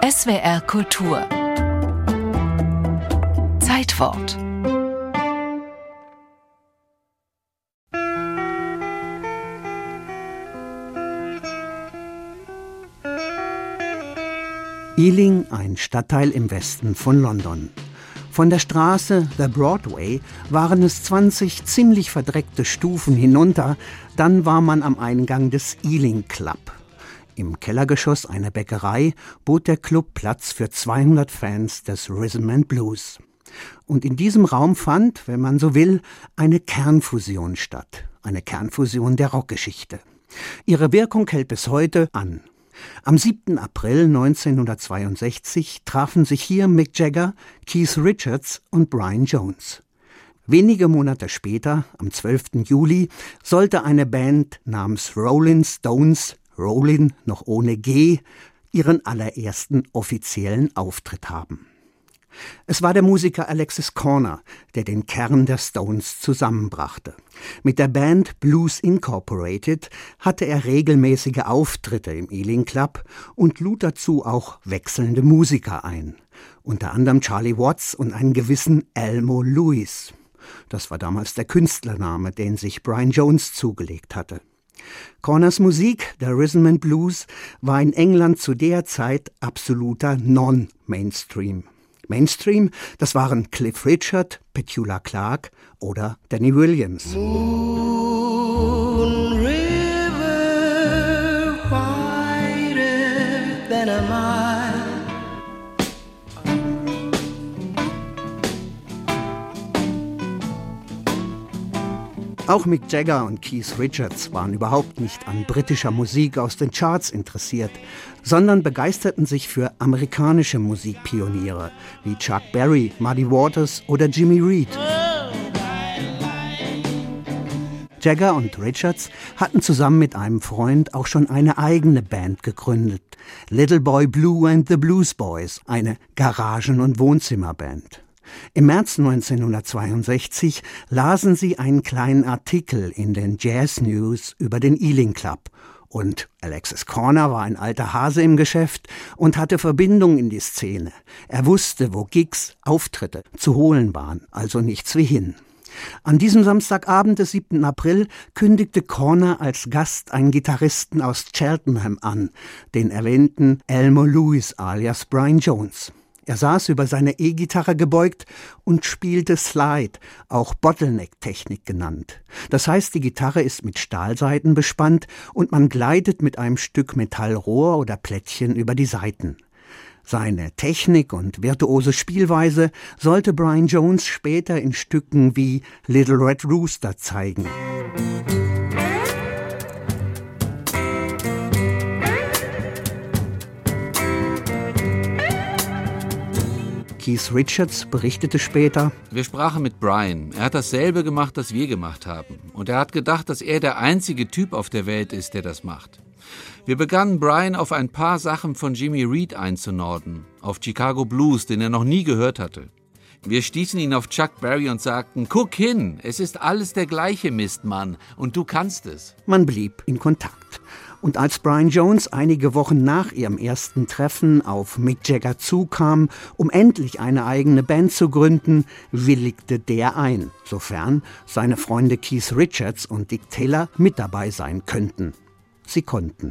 SWR Kultur Zeitwort. Ealing, ein Stadtteil im Westen von London. Von der Straße, der Broadway, waren es 20 ziemlich verdreckte Stufen hinunter, dann war man am Eingang des Ealing Club. Im Kellergeschoss einer Bäckerei bot der Club Platz für 200 Fans des Rhythm and Blues. Und in diesem Raum fand, wenn man so will, eine Kernfusion statt. Eine Kernfusion der Rockgeschichte. Ihre Wirkung hält bis heute an. Am 7. April 1962 trafen sich hier Mick Jagger, Keith Richards und Brian Jones. Wenige Monate später, am 12. Juli, sollte eine Band namens Rolling Stones, Rolling noch ohne G, ihren allerersten offiziellen Auftritt haben. Es war der Musiker Alexis Korner, der den Kern der Stones zusammenbrachte. Mit der Band Blues Incorporated hatte er regelmäßige Auftritte im Ealing Club und lud dazu auch wechselnde Musiker ein. Unter anderem Charlie Watts und einen gewissen Elmo Lewis. Das war damals der Künstlername, den sich Brian Jones zugelegt hatte. Corners Musik, der Rhythm and Blues, war in England zu der Zeit absoluter Non-Mainstream. Mainstream, das waren Cliff Richard, Petula Clark oder Danny Williams. Moon River, whiter than a mile. Auch Mick Jagger und Keith Richards waren überhaupt nicht an britischer Musik aus den Charts interessiert, sondern begeisterten sich für amerikanische Musikpioniere wie Chuck Berry, Muddy Waters oder Jimmy Reed. Jagger und Richards hatten zusammen mit einem Freund auch schon eine eigene Band gegründet, Little Boy Blue and the Blues Boys, eine Garagen- und Wohnzimmerband. Im März 1962 lasen sie einen kleinen Artikel in den Jazz News über den Ealing Club. Und Alexis Korner war ein alter Hase im Geschäft und hatte Verbindungen in die Szene. Er wusste, wo Gigs, Auftritte zu holen waren, also nichts wie hin. An diesem Samstagabend des 7. April kündigte Korner als Gast einen Gitarristen aus Cheltenham an, den erwähnten Elmo Lewis alias Brian Jones. Er saß über seine E-Gitarre gebeugt und spielte Slide, auch Bottleneck-Technik genannt. Das heißt, die Gitarre ist mit Stahlsaiten bespannt und man gleitet mit einem Stück Metallrohr oder Plättchen über die Saiten. Seine Technik und virtuose Spielweise sollte Brian Jones später in Stücken wie Little Red Rooster zeigen. Keith Richards berichtete später: Wir sprachen mit Brian. Er hat dasselbe gemacht, das wir gemacht haben. Und er hat gedacht, dass er der einzige Typ auf der Welt ist, der das macht. Wir begannen Brian auf ein paar Sachen von Jimmy Reed einzunorden, auf Chicago Blues, den er noch nie gehört hatte. Wir stießen ihn auf Chuck Berry und sagten: Guck hin, es ist alles der gleiche Mist, Mann, und du kannst es. Man blieb in Kontakt. Und als Brian Jones einige Wochen nach ihrem ersten Treffen auf Mick Jagger zukam, um endlich eine eigene Band zu gründen, willigte der ein, sofern seine Freunde Keith Richards und Dick Taylor mit dabei sein könnten. Sie konnten.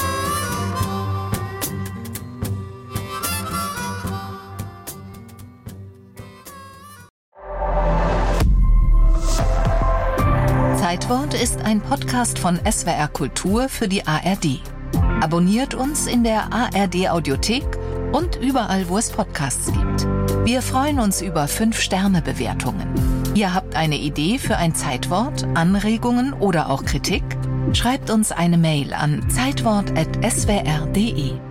Zeitwort ist ein Podcast von SWR Kultur für die ARD. Abonniert uns in der ARD Audiothek und überall, wo es Podcasts gibt. Wir freuen uns über 5-Sterne-Bewertungen. Ihr habt eine Idee für ein Zeitwort, Anregungen oder auch Kritik? Schreibt uns eine Mail an zeitwort@swr.de.